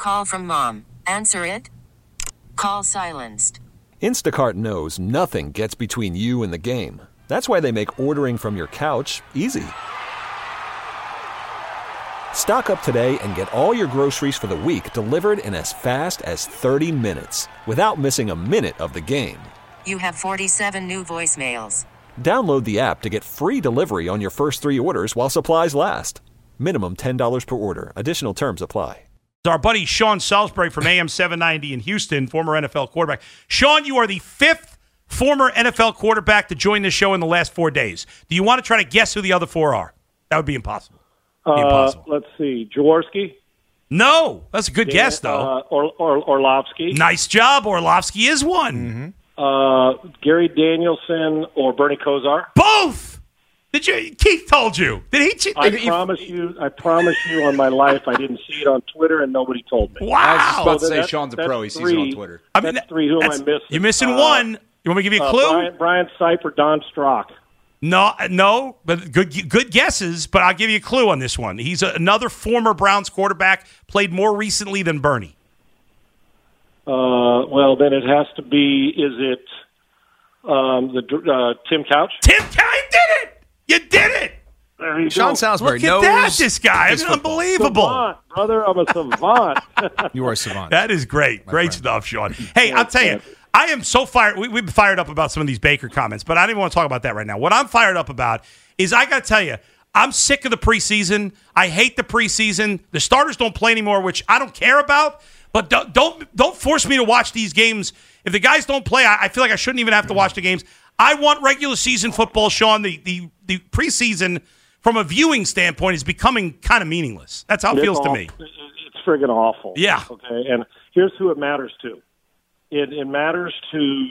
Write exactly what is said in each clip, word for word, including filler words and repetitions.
Call from mom. Answer it. Call silenced. Instacart knows nothing gets between you and the game. That's why they make ordering from your couch easy. Stock up today and get all your groceries for the week delivered in as fast as thirty minutes without missing a minute of the game. You have forty-seven new voicemails. Download the app to get free delivery on your first three orders while supplies last. Minimum ten dollars per order. Additional terms apply. Our buddy Sean Salisbury from A M seven ninety in Houston, former N F L quarterback. Sean, you are the fifth former N F L quarterback to join the show in the last four days. Do you want to try to guess who the other four are? That would be impossible. Be uh, impossible. Let's see. Jaworski? No. That's a good Dan, guess, though. Uh, or, or, Orlovsky? Nice job. Orlovsky is one. Mm-hmm. Uh, Gary Danielson or Bernie Kosar? Both! Did you? Keith told you. Did he? Did I he, promise you. I promise you, on my life, I didn't see it on Twitter, and nobody told me. Wow! I was just about so to say that, Sean's a pro. He sees three. it on Twitter. I mean, that's three. Who am I missing? You're missing uh, one. You want me to give you a uh, clue? Brian, Brian Sipe or Don Strock? No, no, but good, good guesses. But I'll give you a clue on this one. He's a, another former Browns quarterback. Played more recently than Bernie. Uh, well, then it has to be. Is it um, the uh, Tim Couch? Tim Couch, you did it! You did it! There you Sean go. Salisbury Look at knows that, this guy. his I mean, football. unbelievable. Savant, brother, I'm a savant. You are a savant. That is great. My Great friend. stuff, Sean. Hey, I'll tell you, I am so fired. We, we've been fired up about some of these Baker comments, but I don't even want to talk about that right now. What I'm fired up about is I got to tell you, I'm sick of the preseason. I hate the preseason. The starters don't play anymore, which I don't care about, but don't don't, don't force me to watch these games. If the guys don't play, I, I feel like I shouldn't even have to watch the games. I want regular season football, Sean. The, the, the preseason, from a viewing standpoint, is becoming kind of meaningless. That's how it It's feels to awful. me. It's friggin' awful. Yeah. Okay, and here's who it matters to. It, it matters to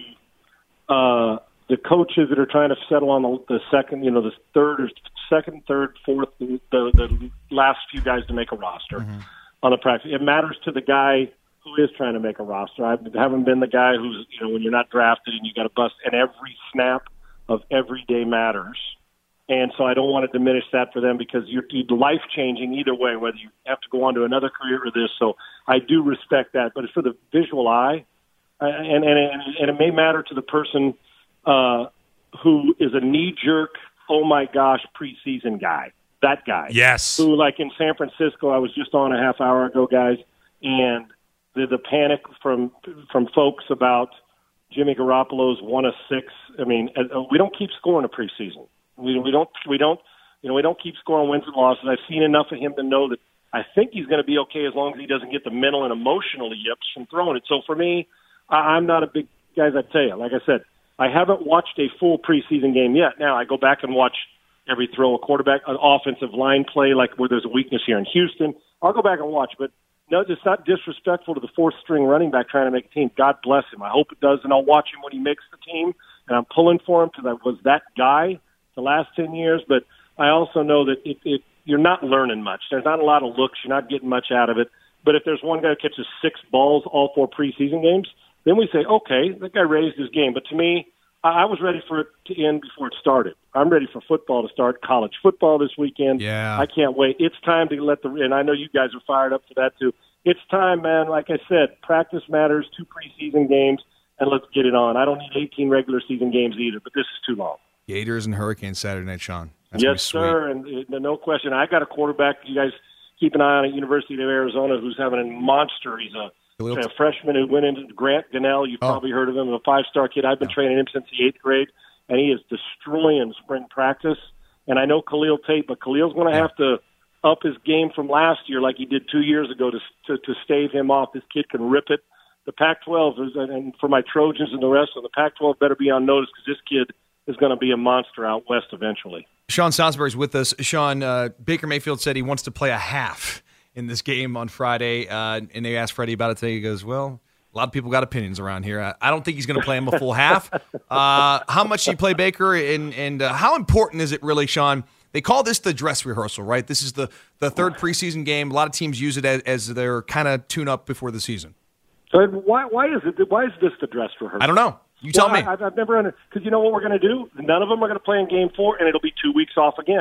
uh, the coaches that are trying to settle on the, the second, you know, the third or second, third, fourth, the, the, the last few guys to make a roster mm-hmm. on the practice. It matters to the guy who is trying to make a roster. I haven't been the guy who's, you know, when you're not drafted and you got to bust, and every snap of every day matters. And so I don't want to diminish that for them because you're, you're life-changing either way, whether you have to go on to another career or this. So I do respect that. But it's for the visual eye, uh, and, and, and it may matter to the person uh, who is a knee-jerk, oh, my gosh, preseason guy, that guy. Yes. Who, like in San Francisco, I was just on a half hour ago, guys, and the, the panic from from folks about Jimmy Garoppolo's one of six. I mean, uh, we don't keep scoring a preseason. We we don't we don't you know we don't keep scoring wins and losses. I've seen enough of him to know that I think he's going to be okay as long as he doesn't get the mental and emotional yips from throwing it. So for me, I, I'm not a big guys. I tell you, like I said, I haven't watched a full preseason game yet. Now I go back and watch every throw, a quarterback, an offensive line play, like where there's a weakness here in Houston. I'll go back and watch, but no, it's not disrespectful to the fourth string running back trying to make a team. God bless him. I hope it does, and I'll watch him when he makes the team. And I'm pulling for him because I was that guy the last ten years, but I also know that it, it, you're not learning much. There's not a lot of looks. You're not getting much out of it. But if there's one guy who catches six balls all four preseason games, then we say, okay, that guy raised his game. But to me, I, I was ready for it to end before it started. I'm ready for football to start, college football this weekend. Yeah. I can't wait. It's time to let the – and I know you guys are fired up for that too. It's time, man. Like I said, practice matters, two preseason games, and let's get it on. I don't need eighteen regular season games either, but this is too long. Gators and Hurricanes Saturday night, Sean. That's yes, sir, and uh, no question. I got a quarterback. You guys keep an eye on at University of Arizona who's having a monster. He's a, a freshman who went into Grant Gunnell. You've oh. probably heard of him. A five-star kid. I've been yeah. training him since the eighth grade, and he is destroying spring practice. And I know Khalil Tate, but Khalil's going to yeah. have to up his game from last year like he did two years ago to, to, to stave him off. This kid can rip it. The Pac twelve, is, and for my Trojans and the rest of the Pac twelve better be on notice because this kid is going to be a monster out west eventually. Sean Salisbury's with us. Sean, uh, Baker Mayfield said he wants to play a half in this game on Friday, uh, and they asked Freddie about it today. He goes, well, a lot of people got opinions around here. I, I don't think he's going to play him a full half. Uh, how much do you play Baker, and, and uh, how important is it really, Sean? They call this the dress rehearsal, right? This is the, the third preseason game. A lot of teams use it as, as their kind of tune-up before the season. So why, why, is it, why is this the dress rehearsal? I don't know. You tell well, me. I, I've never – because you know what we're going to do? None of them are going to play in game four, and it'll be two weeks off again.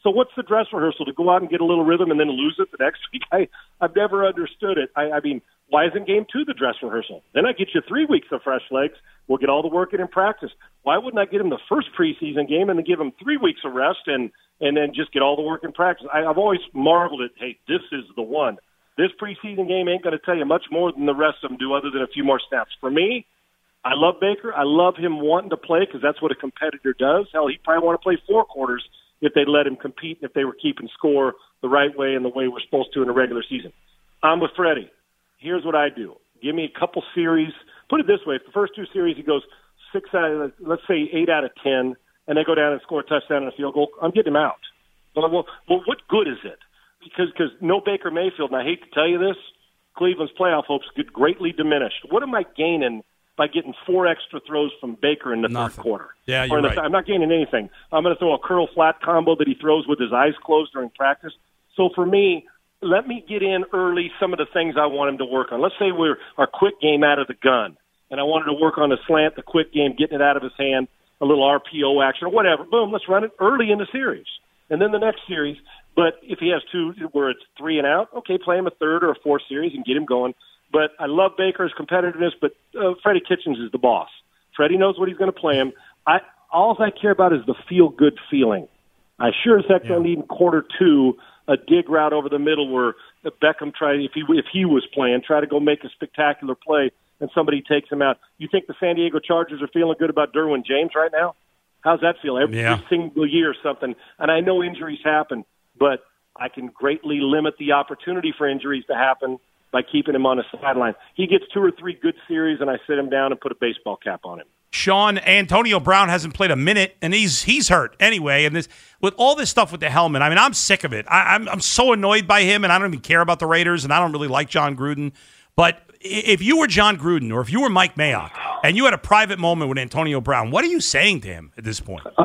So what's the dress rehearsal? To go out and get a little rhythm and then lose it the next week? I, I've never understood it. I, I mean, why isn't game two the dress rehearsal? Then I get you three weeks of fresh legs. We'll get all the work in in practice. Why wouldn't I get him the first preseason game and then give him three weeks of rest and, and then just get all the work in practice? I, I've always marveled at, hey, this is the one. This preseason game ain't going to tell you much more than the rest of them do other than a few more snaps. For me, I love Baker. I love him wanting to play because that's what a competitor does. Hell, he'd probably want to play four quarters if they let him compete and if they were keeping score the right way and the way we're supposed to in a regular season. I'm with Freddie. Here's what I do. Give me a couple series. Put it this way. If the first two series he goes six out of, let's say eight out of ten, and they go down and score a touchdown and a field goal, I'm getting him out. Well, well, well what good is it? Because because no Baker Mayfield, and I hate to tell you this, Cleveland's playoff hopes get greatly diminished. What am I gaining by getting four extra throws from Baker in the Nothing. third quarter? Yeah, you're or the, right. I'm not gaining anything. I'm going to throw a curl flat combo that he throws with his eyes closed during practice. So for me, let me get in early some of the things I want him to work on. Let's say we're our quick game out of the gun, and I wanted to work on the slant, the quick game, getting it out of his hand, a little R P O action or whatever. Boom, let's run it early in the series. And then the next series, but if he has two where it's three and out, okay, play him a third or a fourth series and get him going. But I love Baker's competitiveness, but uh, Freddie Kitchens is the boss. Freddie knows what he's going to play him. I all I care about is the feel-good feeling. I sure as heck yeah. don't need in quarter two a dig route over the middle where Beckham tried, if he if he was playing, try to go make a spectacular play and somebody takes him out. You think the San Diego Chargers are feeling good about Derwin James right now? How's that feel? Every yeah. single year or something. And I know injuries happen, but I can greatly limit the opportunity for injuries to happen by keeping him on the sideline. He gets two or three good series, and I sit him down and put a baseball cap on him. Sean, Antonio Brown hasn't played a minute, and he's he's hurt anyway. And this with all this stuff with the helmet, I mean, I'm sick of it. I, I'm I'm so annoyed by him, and I don't even care about the Raiders, and I don't really like John Gruden. But if you were John Gruden or if you were Mike Mayock and you had a private moment with Antonio Brown, what are you saying to him at this point? Uh,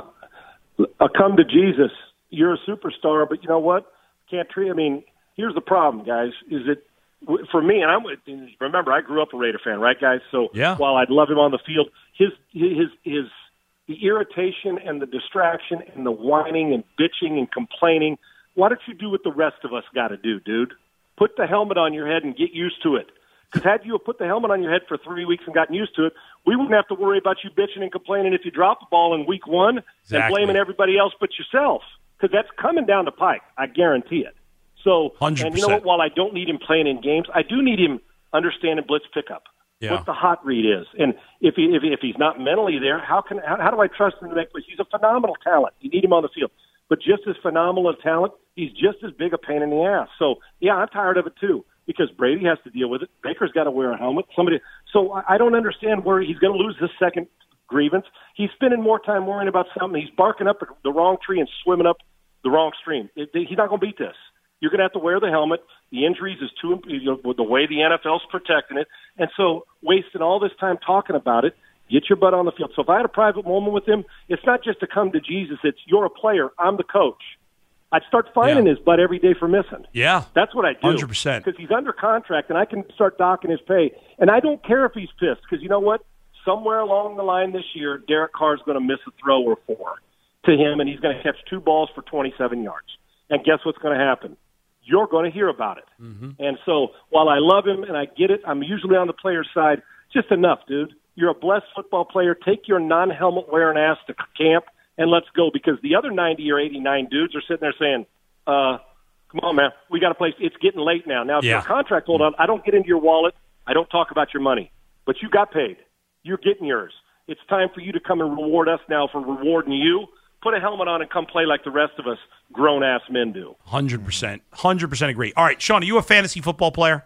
uh, come to Jesus. You're a superstar, but you know what? Can't treat. I mean, here's the problem, guys. Is it for me? And I'm remember, I grew up a Raider fan, right, guys? So yeah. while I'd love him on the field, his his his the irritation and the distraction and the whining and bitching and complaining. Why don't you do what the rest of us got to do, dude? Put the helmet on your head and get used to it. Because had you put the helmet on your head for three weeks and gotten used to it, we wouldn't have to worry about you bitching and complaining if you drop the ball in week one exactly. and blaming everybody else but yourself. Because that's coming down the pike. I guarantee it. So, one hundred percent. And you know what? While I don't need him playing in games, I do need him understanding blitz pickup. Yeah. What the hot read is. And if he if, he, if he's not mentally there, how can how, how do I trust him to make plays? He's a phenomenal talent. You need him on the field. But just as phenomenal a talent, he's just as big a pain in the ass. So, yeah, I'm tired of it too. Because Brady has to deal with it. Baker's got to wear a helmet. Somebody. So I don't understand where he's going to lose this second grievance. He's spending more time worrying about something. He's barking up the wrong tree and swimming up the wrong stream. It, it, he's not going to beat this. You're going to have to wear the helmet. The injuries is too, you know, with the way the N F L's protecting it. And so wasting all this time talking about it, get your butt on the field. So if I had a private moment with him, it's not just to come to Jesus. It's you're a player. I'm the coach. I'd start finding yeah. his butt every day for missing. Yeah. That's what I do. one hundred percent. Because he's under contract, and I can start docking his pay. And I don't care if he's pissed, because you know what? Somewhere along the line this year, Derek Carr's going to miss a throw or four to him, and he's going to catch two balls for twenty-seven yards. And guess what's going to happen? You're going to hear about it. Mm-hmm. And so while I love him and I get it, I'm usually on the player's side. Just enough, dude. You're a blessed football player. Take your non-helmet wearing ass to camp, and let's go, because the other ninety or eighty-nine dudes are sitting there saying, uh, come on, man, we got to play. It's getting late now. Now, if yeah. your contract hold on, I don't get into your wallet. I don't talk about your money. But you got paid. You're getting yours. It's time for you to come and reward us now for rewarding you. Put a helmet on and come play like the rest of us grown-ass men do. one hundred percent. one hundred percent agree. All right, Sean, are you a fantasy football player?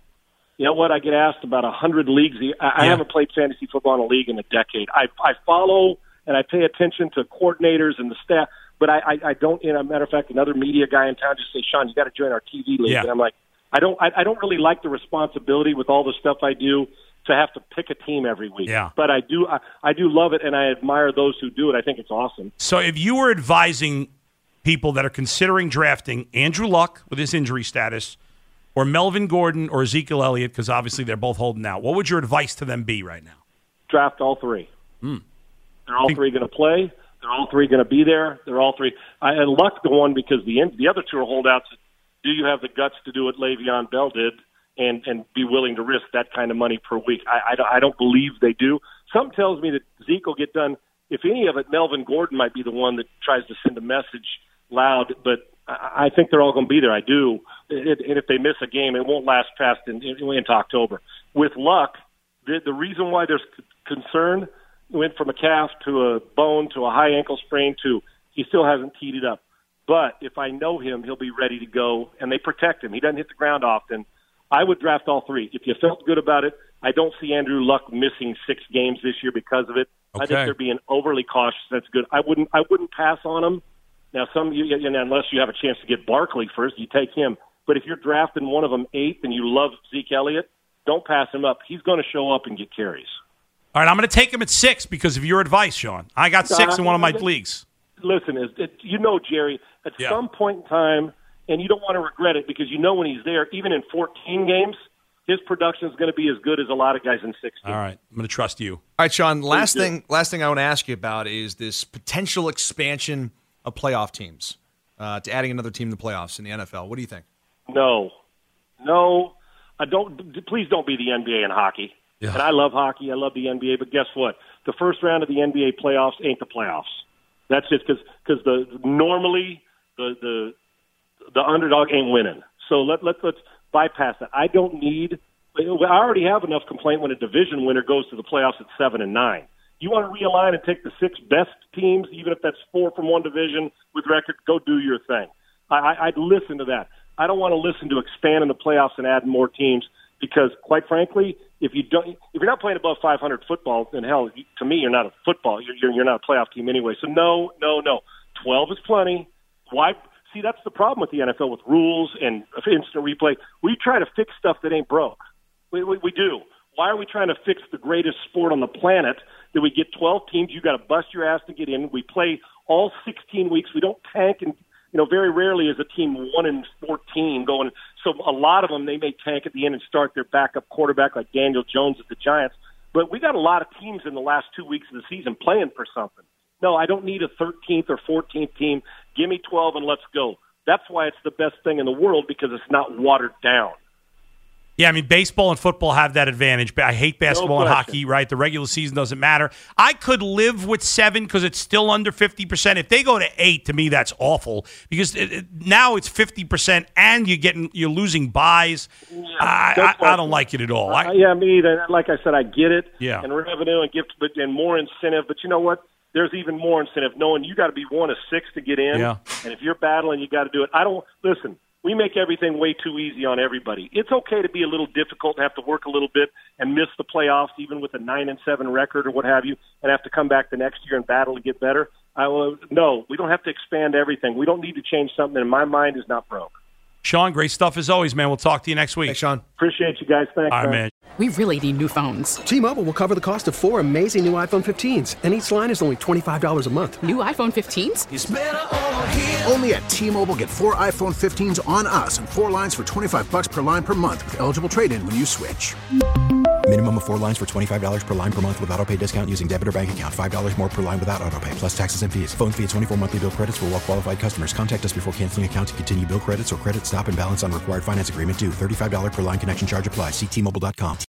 You know what? I get asked about a hundred leagues. I, I yeah. haven't played fantasy football in a league in a decade. I, I follow and I pay attention to coordinators and the staff, but I, I, I don't. You know, matter of fact, another media guy in town just says, "Sean, you got to join our T V league." Yeah. And I'm like, I don't. I, I don't really like the responsibility with all the stuff I do to have to pick a team every week. Yeah. But I do. I, I do love it, and I admire those who do it. I think it's awesome. So, if you were advising people that are considering drafting Andrew Luck with his injury status, or Melvin Gordon or Ezekiel Elliott, because obviously they're both holding out, what would your advice to them be right now? Draft all three. Mm. They're all think- three going to play. They're all three going to be there. They're all three. I and Luck the one because the the other two are holdouts. Do you have the guts to do what Le'Veon Bell did and and be willing to risk that kind of money per week? I, I, I don't believe they do. Some tells me that Zeke will get done. If any of it, Melvin Gordon might be the one that tries to send a message loud, but I, I think they're all going to be there. I do. It, and if they miss a game, it won't last past in, in, into October. With Luck, the, the reason why there's concern went from a calf to a bone to a high ankle sprain to he still hasn't teed it up. But if I know him, he'll be ready to go, and they protect him. He doesn't hit the ground often. I would draft all three. If you felt good about it, I don't see Andrew Luck missing six games this year because of it. Okay. I think they're being overly cautious. That's good. I wouldn't. I wouldn't pass on him. Now, some you, unless you have a chance to get Barkley first, you take him. But if you're drafting one of them eighth and you love Zeke Elliott, don't pass him up. He's going to show up and get carries. All right, I'm going to take him at six because of your advice, Sean. I got six uh, in one of my leagues. Listen, it, it, you know, Jerry, at yeah. some point in time, and you don't want to regret it because you know when he's there, even in fourteen games, his production is going to be as good as a lot of guys in sixteen. All right, I'm going to trust you. All right, Sean, last thing last thing I want to ask you about is this potential expansion of playoff teams, uh, to adding another team in the playoffs in the N F L. What do you think? No. No. I don't. Please don't be the N B A in hockey. Yeah. And I love hockey. I love the N B A. But guess what? The first round of the N B A playoffs ain't the playoffs. That's just because because the normally the the the underdog ain't winning. So let let let's bypass that. I don't need. I already have enough complaint when a division winner goes to the playoffs at seven and nine. You want to realign and take the six best teams, even if that's four from one division with record. Go do your thing. I, I, I'd listen to that. I don't want to listen to expanding the playoffs and adding more teams because, quite frankly, if you don't, if you're not playing above five hundred football, then hell, to me, you're not a football. You're you're, you're not a playoff team anyway. So no, no, no. twelve is plenty. Why? See, that's the problem with the N F L with rules and instant replay. We try to fix stuff that ain't broke. We, we, we do. Why are we trying to fix the greatest sport on the planet that we get twelve teams? You got to bust your ass to get in. We play all sixteen weeks. We don't tank, and you know, very rarely is a team one and fourteen going. So a lot of them they may tank at the end and start their backup quarterback like Daniel Jones at the Giants. But we got a lot of teams in the last two weeks of the season playing for something. No, I don't need a thirteenth or fourteenth team. Give me twelve and let's go. That's why it's the best thing in the world because it's not watered down. Yeah, I mean, baseball and football have that advantage. I hate basketball No and hockey, right? The regular season doesn't matter. I could live with seven because it's still under fifty percent. If they go to eight, to me, that's awful because it, it, now it's fifty percent and you're getting you're losing buys. Yeah, I, I, I don't like it at all. I, uh, yeah, me either. Like I said, I get it. Yeah. And revenue and gift, but and more incentive. But you know what? There's even more incentive knowing you got to be one of six to get in. Yeah. And if you're battling, you got to do it. I don't listen. We make everything way too easy on everybody. It's okay to be a little difficult and have to work a little bit and miss the playoffs, even with a nine and seven record or what have you, and have to come back the next year and battle to get better. I will, no, we don't have to expand everything. We don't need to change something, and my mind is not broke. Sean, great stuff as always, man. We'll talk to you next week. Thanks, Sean. Appreciate you guys. Thanks, All right, man. man. We really need new phones. T-Mobile will cover the cost of four amazing new iPhone fifteens, and each line is only twenty-five dollars a month. New iPhone fifteens? It's better over here. Only at T-Mobile, get four iPhone fifteens on us and four lines for twenty-five dollars per line per month with eligible trade-in when you switch. Minimum of four lines for twenty-five dollars per line per month with autopay discount using debit or bank account. five dollars more per line without autopay, plus taxes and fees. Phone fee at twenty-four monthly bill credits for well-qualified customers. Contact us before canceling account to continue bill credits or credit stop and balance on required finance agreement due. thirty-five dollars per line connection charge applies. See T Mobile dot com.